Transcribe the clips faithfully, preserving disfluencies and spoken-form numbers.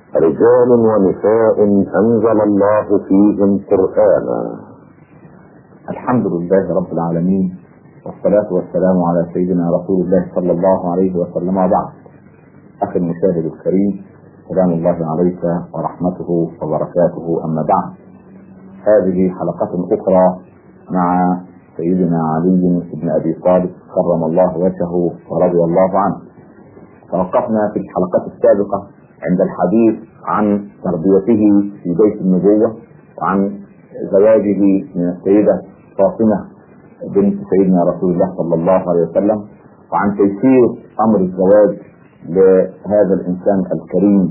رجال ونساء أنزل الله فيهم قرآنا. الحمد لله رب العالمين، والصلاة والسلام على سيدنا رسول الله صلى الله عليه وسلم. وبعد، أخي المشاهد الكريم، سلام الله عليك ورحمته وبركاته. أما بعد، هذه حلقة أخرى مع سيدنا علي بن أبي طالب كرم الله وجهه ورضي الله عنه. توقفنا في الحلقات السابقة عند الحديث عن تربيته في بيت النبوة، وعن زواجه من السيدة فاطمة بنت سيدنا رسول الله صلى الله عليه وسلم، وعن تيسير أمر الزواج لهذا الإنسان الكريم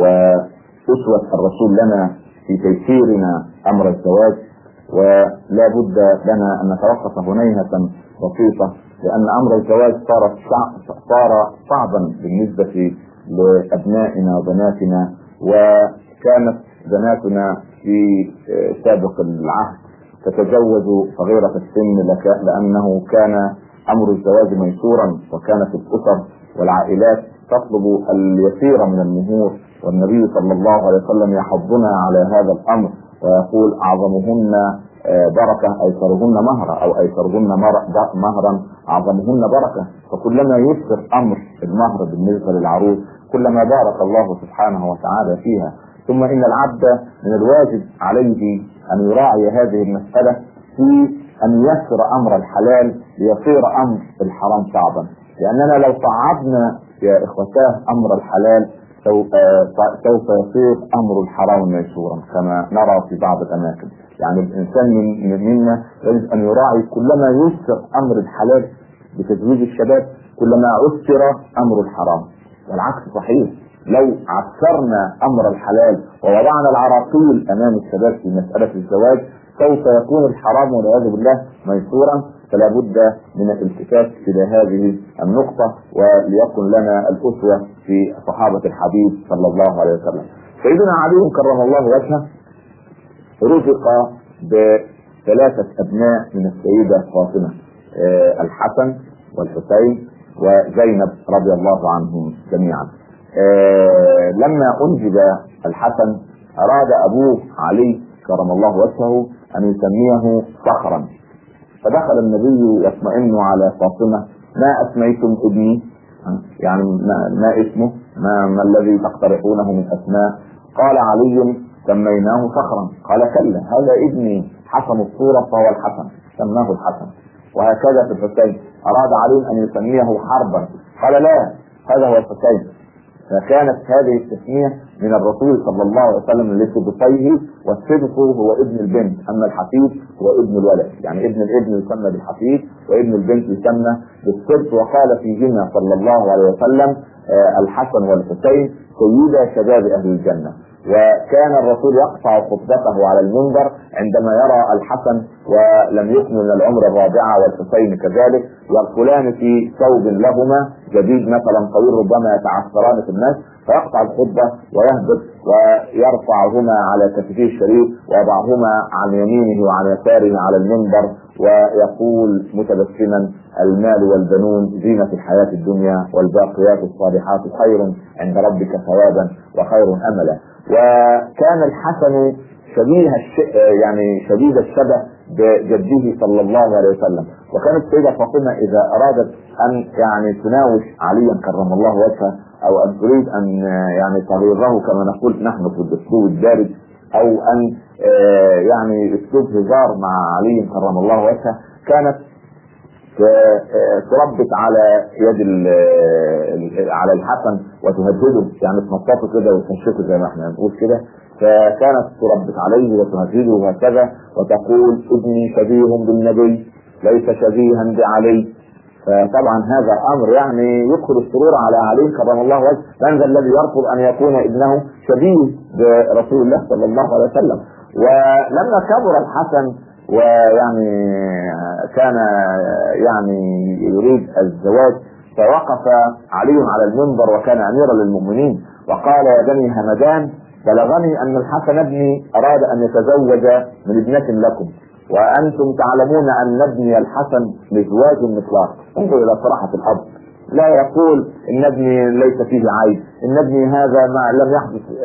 وأسوة الرسول لنا في تيسيرنا أمر الزواج. ولا بد لنا أن نتوقف هنيهة بسيطة، لأن أمر الزواج صار صار صعبا بالنسبة لأبنائنا وبناتنا، وكانت بناتنا في سابق العهد تتزوج صغيرة السن لأنه كان أمر الزواج ميسورا، وكانت الأسر والعائلات تطلب اليسير من المهور، والنبي صلى الله عليه وسلم يحضنا على هذا الأمر ويقول: أعظمهن بركة أيسرهن مهرا، أو أيسرهن مهرا أعظمهن بركة. فكلما يسر أمر المهر بالنسبة للعروس كلما بارك الله سبحانه وتعالى فيها. ثم إن العبد من الواجب عليه أن يراعي هذه المسألة في أن يسر أمر الحلال ليصير أمر الحرام صعبا، لأننا لو صعبنا يا إخوتاه أمر الحلال سوف يصير أمر الحرام ميسورا كما نرى في بعض الأماكن. يعني الإنسان منا يجب أن يراعي كلما يسر أمر الحلال بتزويج الشباب كلما عسر أمر الحرام، والعكس صحيح. لو عسرنا أمر الحلال ووضعنا العراقيل أمام الشباب في مسألة الزواج سوف يكون الحرام والعياذ بالله ميسورا. فلا بد من الالتفات إلى هذه النقطة، وليكن لنا الأسوة في صحابة الحبيب صلى الله عليه وسلم. سيدنا علي كرم الله وجهه رزق بثلاثة أبناء من السيدة فاطمة، آه الحسن والحسين وزينب رضي الله عنهم جميعا. آه لما أنجب الحسن أراد أبوه علي كرم الله وجهه أن يسميه صخرا، فدخل النبي يطمئن على فاطمة: ما أسميتم ابني؟ يعني ما, ما اسمه؟ ما, ما الذي تقترحونه من أسماء؟ قال علي: سميناه صخرا. قال: كلا، هذا ابني حسن الصورة فهو الحسن، سماه الحسن. وهكذا في الحسين، أراد علي أن يسميه حربا، قال: لا، هذا هو الحسين. فكانت هذه التسمية من الرسول صلى الله عليه وسلم لسبطيه، والسبط هو ابن البنت، أما الحفيد هو ابن الولد. يعني ابن الابن يسمى بالحفيد وابن البنت يسمى بالسبط. وقال فيهما صلى الله عليه وسلم: آه الحسن والحسين سيدا شباب أهل الجنة. وكان الرسول يقطع خطبته على المنبر عندما يرى الحسن ولم يكمل من العمر الرابعة والحسين كذلك يقولان في ثوب لهما جديد مثلا طويل ربما يتعثران في الناس، فيقطع الخطبة ويهبط ويرفعهما على كتفيه الشريف ويضعهما عن يمينه وعن يساره على المنبر، ويقول متبسما: المال والبنون زينة الحياة الدنيا، والباقيات الصالحات خير عند ربك ثوابا وخير أملا. وكان الحسن شبيه الش... يعني شديد الشبه بجده صلى الله عليه وسلم. وكانت السيدة فاطمة إذا أرادت أن يعني تناوش عليا كرم الله وجهه، أو أن تريد أن يعني تغيره كما نقول نحن في الأسلوب الدارج، أو أن يعني أسلوب هزار مع علي كرم الله وجهه، كانت تربط على يد على الحسن وتهدده، يعني تنططه كده وتنشكه زي ما احنا نقول كده. فكانت تربط عليه وتهدده هكذا وتقول: ابني شبيه بالنبي ليس شبيها بعلي. فطبعا هذا امر يعني يدخل السرور على علي كرم الله وجهه، من ذا الذي يرفض ان يكون ابنه شبيه برسول الله صلى الله عليه وسلم. ولما كبر الحسن ويعني كان يعني يريد الزواج، فوقف علي على المنبر وكان اميرا للمؤمنين وقال: يا بني همدان، بلغني ان الحسن ابني اراد ان يتزوج من ابنة لكم، وانتم تعلمون ان ابني الحسن مزواج مطلق. انظروا الى صراحة الاب، لا يقول ان ابني ليس فيه عيب، ان ابني هذا ما لم يحدث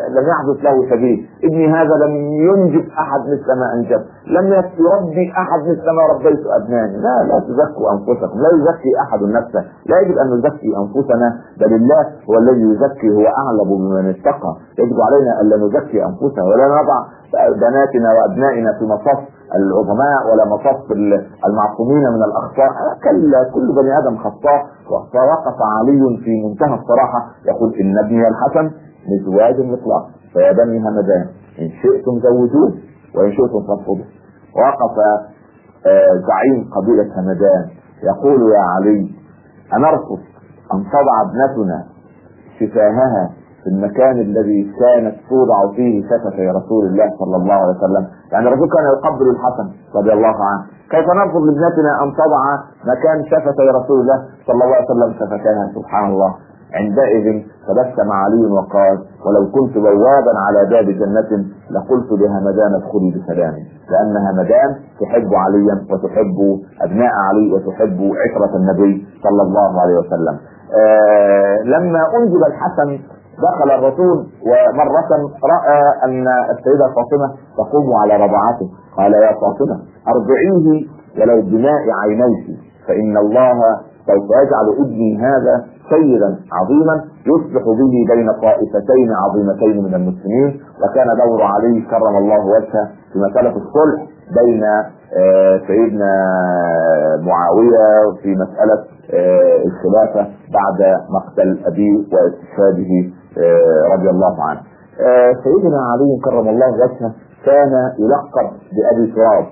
لم يحدث له سبيل، ابني هذا لم ينجب احد مثل ما انجب، لم يربي احد مثل ما ربيت ابنائي. لا لا تزكوا انفسكم، لا يزكي احد نفسه، لا يجب ان نزكي انفسنا، بل الله هو الذي يزكي، هو اعلم بمن اتقى. يجب علينا الا نزكي انفسنا ولا نضع بناتنا وابنائنا في مصاف العظماء ولا مصاف المعصومين من الاخطاء. كلا، كل بني ادم خطاء. ووقف علي في منتهى الصراحه يقول ان ابني الحسن مزواج مطلق فيا بني همدان ان شئتم زوجوه وان شئتم فارفضوه. وقف زعيم قبيله همدان يقول يا علي أنرفض أن تضع ابنتنا شفاهها في المكان الذي كانت توضع فيه شفتي رسول الله صلى الله عليه وسلم؟ يعني الرسول كان يقبل الحسن رضي الله عنه، كيف نرفض لابنتنا أن تضع مكان شفتي رسول الله صلى الله عليه وسلم شفتيها؟ سبحان الله. عندئذ تبسم علي وقال ولو كنت بوابا على باب جنة لقلت لهمدان ادخلي بسلام، لأن همدان تحب عليا وتحب أبناء علي وتحب عشرة النبي صلى الله عليه وسلم. آه لما أنجب الحسن دخل الرسول ومرة رأى أن السيدة فاطمة تقوم على رضعته، قال يا فاطمة أرضعيه ولو بماء عينيك، فإن الله سوف يجعل ابني هذا سيدا عظيما يصلح به بين طائفتين عظيمتين من المسلمين. وكان دور علي كرم الله وجهه في مسألة الصلح بين سيدنا معاوية في مسألة الخلافة بعد مقتل أبيه واستشهاده رضي الله عنه. سيدنا علي كرم الله وجهه كان يلقب بأبي تراب،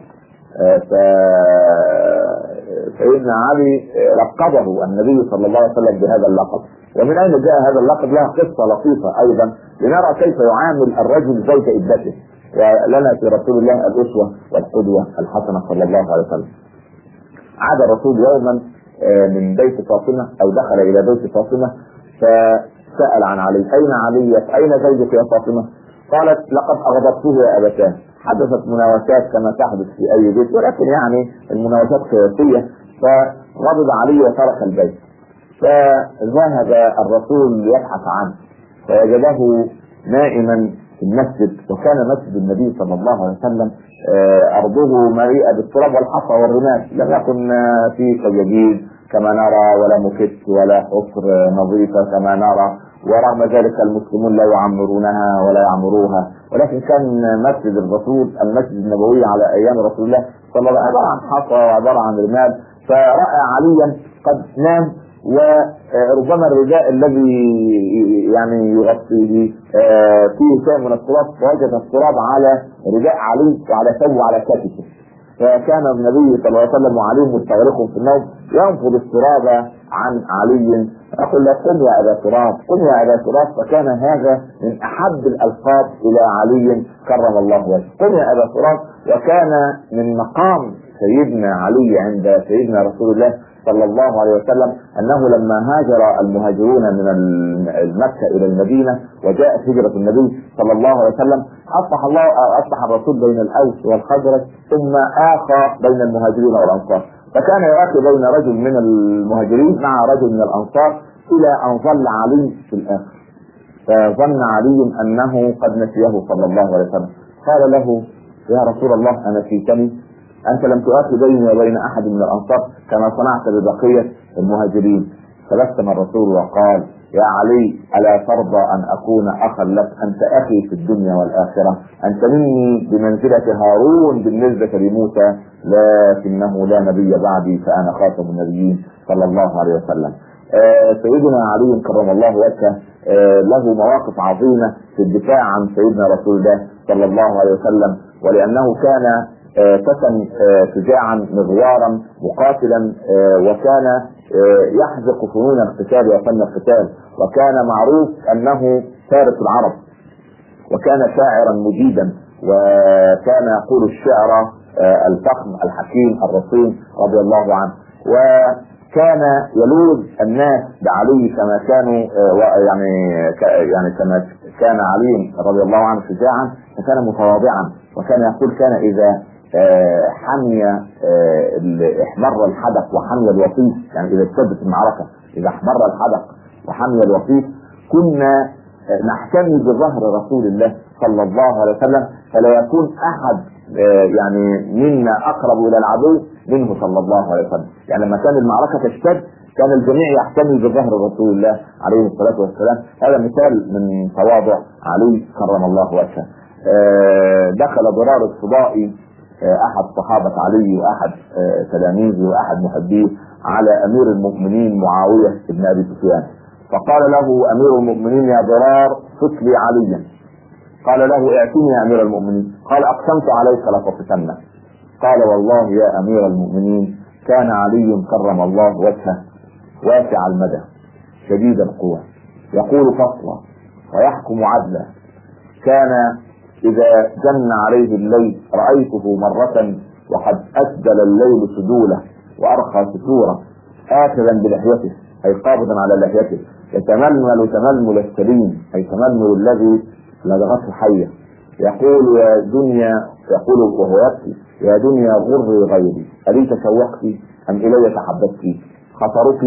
فسيدنا علي لقبه النبي صلى الله عليه وسلم بهذا اللقب. ومن اين جاء هذا اللقب؟ لها قصة لطيفة ايضا لنرى كيف يعامل الرجل زوج ابنته، ولنا في رسول الله الاسوة والقدوة الحسنة صلى الله عليه وسلم. عاد الرسول يوما من بيت فاطمة او دخل الى بيت فاطمة فسأل عن علي، اين علي؟ اين زوجك يا فاطمة؟ قالت لقد اغضبته يا ابتاه. حدثت مناوشات كما تحدث في اي بيت، ولكن يعني المناوشات سياسية، فغضب علي وترك البيت. فذهب الرسول يبحث عنه فوجده نائما في المسجد، وكان مسجد النبي صلى الله عليه وسلم ارضه مليئة بالتراب والحصى والرمال، لم يكن في سجاجيد كما نرى ولا مكت ولا حفر نظيفة كما نرى، ورغم ذلك المسلمون لا يعمرونها ولا يعمروها، ولكن كان مسجد الرسول المسجد النبوي على ايام رسول الله صلى الله عليه وسلم عبارة عن حصى وعبارة عن رمال. فرأى عليا قد نام وربما الرداء الذي يعني يغطيه فيه شيء من التراب، فوجد التراب على رداء علي وعلى ثوبه وعلى كتفه. فكان النبي صلى الله عليه وسلم وعلي مستغرق في النوم ينفض التراب عن علي، يقول له قم يا ابا تراب، قم يا ابا تراب. فكان هذا من احب الالقاب الى علي كرم الله وجهه، قم يا ابا تراب. وكان من مقام سيدنا علي عند سيدنا رسول الله صلى الله عليه وسلم انه لما هاجر المهاجرون من مكة الى المدينة وجاءت هجرة النبي صلى الله عليه وسلم اصبح الله اصبح الرسول بين الاوس والخزرج ثم اخى بين المهاجرين والانصار، فكان يؤخي بين رجل من المهاجرين مع رجل من الانصار الى ان ظل علي في الاخر. فظن علي انه قد نسيه صلى الله عليه وسلم، قال له يا رسول الله انسيتني؟ انت لم تؤخي بيني وبين احد من الانصار كما صنعت ببقية المهاجرين. تبسم الرسول وقال يا علي الا ترضى ان اكون اخا لك؟ انت اخي في الدنيا والاخرة، انت مني بمنزلة هارون بالنسبة لموسى، لكنه لا نبي بعدي فانا خاتم النبيين صلى الله عليه وسلم. آه سيدنا علي كرم الله وجهه آه له مواقف عظيمة في الدفاع عن سيدنا رسول الله صلى الله عليه وسلم، ولانه كان فتن شجاعا مغوارا مقاتلا، وكان يحذق فنون القتال وفن القتال، وكان معروف انه فارس العرب، وكان شاعرا مجيدا، وكان يقول الشعر الفخم الحكيم الرصين رضي الله عنه. وكان يلوذ الناس بعلي كما كانوا يعني يعني كما كان علي رضي الله عنه شجاعا، فكان متواضعا، وكان يقول كان اذا حمي احمر الحدق وحمي الوطيس، يعني اذا اشتدت المعركة اذا احمر الحدق وحمي الوطيس كنا نحتمي بظهر رسول الله صلى الله عليه وسلم، فلا يكون احد يعني منا اقرب الى العدو منه صلى الله عليه وسلم. يعني لما كان المعركه تشتد كان الجميع يحتمي بظهر رسول الله عليه الصلاه والسلام. هذا مثال من تواضع علي كرم الله وجهه. دخل ضرار الصبائي احد صحابه علي واحد تلاميذه واحد محبيه على امير المؤمنين معاويه بن ابي سفيان، فقال له امير المؤمنين يا ضرار صف لي عليا. قال له اعتني يا امير المؤمنين. قال اقسمت عليك لتصفنه. قال والله يا امير المؤمنين كان علي كرم الله وجهه واسع المدى شديد القوة، يقول فصلا ويحكم عدلا، كان اذا جن عليه الليل رأيته مرة وقد اسدل الليل سدوله وارخى ستوره اخذا بلحيته اي قابضا على لحيته، يتململ تململ السليم اي تململ الذي لدغته حيه، يقول يا دنيا، يقول وهو يبكي يا دنيا غري غيري الي تشوقت ام الي تحببت، خطرك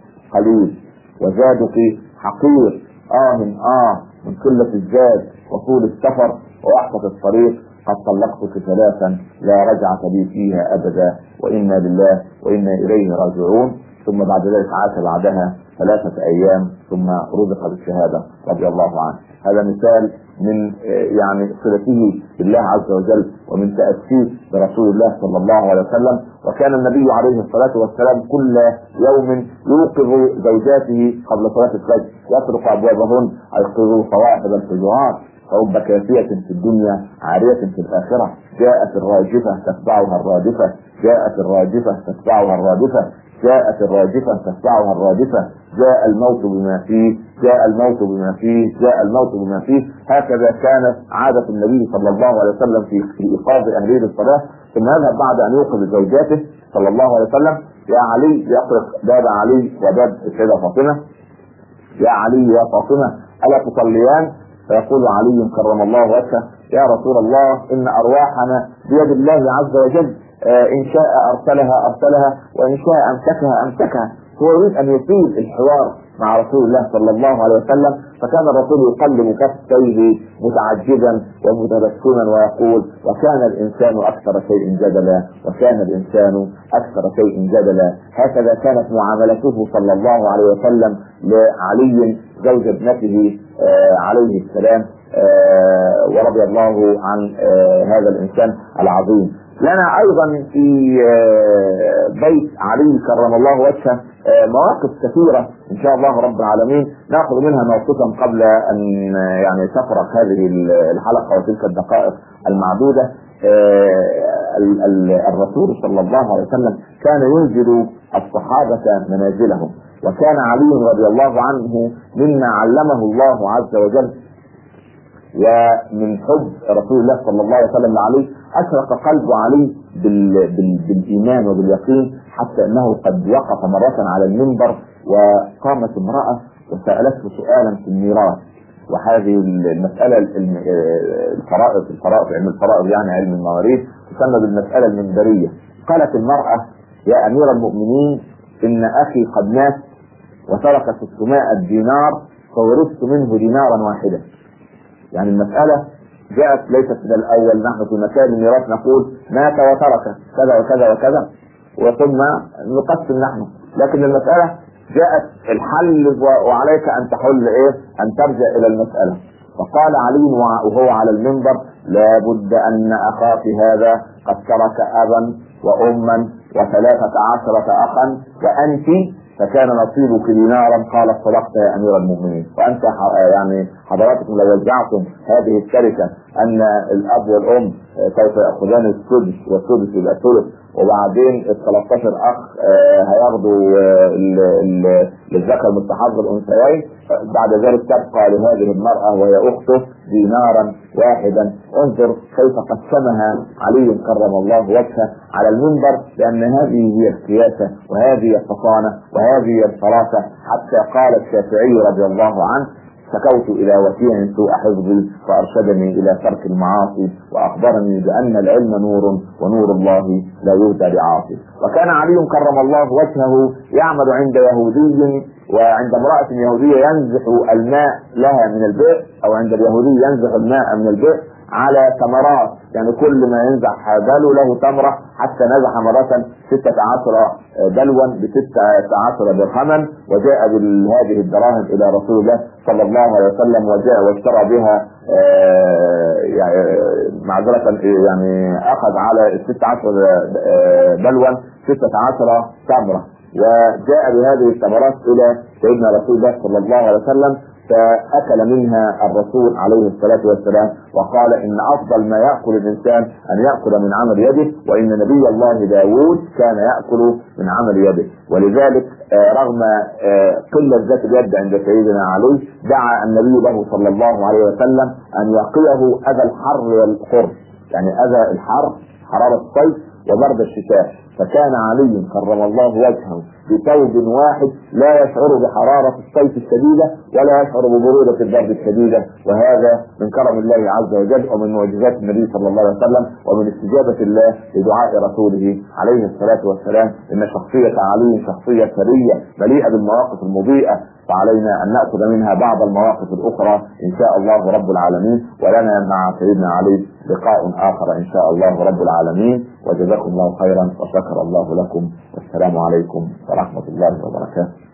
قليل وزادك حقير، اه اه من قلة الزاد وطول السفر ووحشة الطريق، قد طلقتك ثلاثا لا رجعة لي فيها ابدا وانا لله وانا اليه راجعون. ثم بعد ذلك عاش بعدها ثلاثة ايام ثم رزق بالشهادة رضي الله عنه. هذا مثال من يعني صلته بالله عز وجل ومن تأسيه برسول الله صلى الله عليه وسلم. وكان النبي عليه الصلاة والسلام كل يوم يوقظ زوجاته قبل صلاة الفجر، يطرق ابوابهن ايقظوا صواحب الحجرات، فرب كافية في الدنيا عارية في الآخرة، جاءت الراجفة تتبعها الرادفة، جاءت الراجفة تتبعها الرادفة، جاءت الراجفة تتبعها الرادفة، جاء الموت بما فيه، جاء الموت بما فيه، جاء الموت بما فيه. هكذا كانت عادة النبي صلى الله عليه وسلم في إيقاظ أهليه للصلاة. ثم يذهب بعد أن يوقظ زوجاته صلى الله عليه وسلم يا علي، يطرق باب علي وباب السيدة فاطمة، يا علي يا فاطمة ألا تصليان؟ فيقول علي كرم الله وجهه يا رسول الله ان ارواحنا بيد الله عز وجل، ان شاء ارسلها ارسلها وان شاء امسكها امسكها. هو يريد ان يطيل الحوار مع رسول الله صلى الله عليه وسلم، فكان الرسول يقلب كفيه متعجبا ومتبسما ويقول وكان الانسان اكثر شيء جدلا وكان الانسان اكثر شيء جدلا. هكذا كانت معاملته صلى الله عليه وسلم لعلي زوج ابنته آه عليه السلام، آه ورضي الله عن آه هذا الانسان العظيم. لنا ايضا في آه بيت علي كرم الله وجهه آه مواقف كثيرة ان شاء الله رب العالمين، ناخذ منها موقفا قبل ان يعني تفرق هذه الحلقة وتلك الدقائق المعدودة. آه الرسول صلى الله عليه وسلم كان ينزل الصحابة منازلهم، وكان علي رضي الله عنه مما علمه الله عز وجل ومن حب رسول الله صلى الله عليه وسلم لعلي اشرق قلب علي بال... بال... بالايمان وباليقين، حتى انه قد وقف مرة على المنبر وقامت امرأة وسألته سؤالا في الميراث، وهذه المسألة الفرائض الفرائض علم الفرائض يعني علم المواريث تسمى بالمسألة المنبرية. قالت المرأة يا امير المؤمنين ان اخي قد مات وترك ستمائة دينار فورثت منه دينارا واحدا. يعني المسألة جاءت ليست من الاول، نحن في مكان الميراث نقول مات وترك كذا وكذا وكذا وثم نقسم نحن، لكن المسألة جاءت الحل وعليك ان تحل ايه، ان ترجع الى المسألة. فقال علي وهو على المنبر لا بد ان اخاك هذا قد ترك ابا واما وثلاثة عشرة اخا وانت فكان نصيبك دينارا. قال صدقت يا امير المؤمنين. وانت يعني حضراتكم لو وزعتم هذه التركه ان الاب والام سوف ياخذان السدس والسدس يبقى ثلث، وبعدين ال ثلاثة عشر اخ هياخذوا للذكر مثل حظ الانثيين، بعد ذلك تبقى لهذه المراه وهي اخته دينارا واحدا. انظر كيف قسمها علي كرم الله وجهه على المنبر، لان هذه هي السياسه وهذه الفطانه وهذه الفراسه. حتى قال الشافعي رضي الله عنه شكوت إلى وكيع سوء حفظي فأرشدني إلى ترك المعاصي وأخبرني بأن العلم نور ونور الله لا يهدى بعاصي. وكان علي كرم الله وجهه يعمل عند يهودي وعند امرأة يهودية ينزح الماء لها من البئر، أو عند اليهودي ينزح الماء من البئر على تمرات، يعني كل ما ينزح دلو له تمرة، حتى نزح مرة ستة عشر دلوا بستة عشر درهما، وجاء بهذه الدراهم إلى رسول الله صلى الله عليه وسلم وجاء واشترى بها يعني معذرة يعني أخذ على ستة عشر دلوا ستة عشر تمرة، وجاء بهذه الثمرات إلى سيدنا رسول الله صلى الله عليه وسلم فأكل منها الرسول عليه الصلاة والسلام وقال إن أفضل ما يأكل الإنسان أن يأكل من عمل يده، وإن نبي الله داود كان يأكل من عمل يده. ولذلك رغم قلة ذات اليد عند سيدنا علي دعا النبي له صلى الله عليه وسلم أن يقيه أذى الحر والقرب، يعني أذى الحر حرارة الصيف وبرد الشتاء، فكان علي كرم الله وجهه بثوب واحد لا يشعر بحرارة الصيف الشديدة ولا يشعر ببرودة البرد الشديدة، وهذا من كرم الله عز وجل ومن معجزات النبي صلى الله عليه وسلم ومن استجابة الله لدعاء رسوله عليه الصلاة والسلام. إن شخصية علي شخصية ثرية مليئة بالمواقف المضيئة، فعلينا أن نأخذ منها بعض المواقف الأخرى إن شاء الله رب العالمين. ولنا مع سيدنا علي لقاء آخر إن شاء الله رب العالمين، وجزاكم الله خيرا وشكر الله لكم، والسلام عليكم ورحمة الله وبركاته.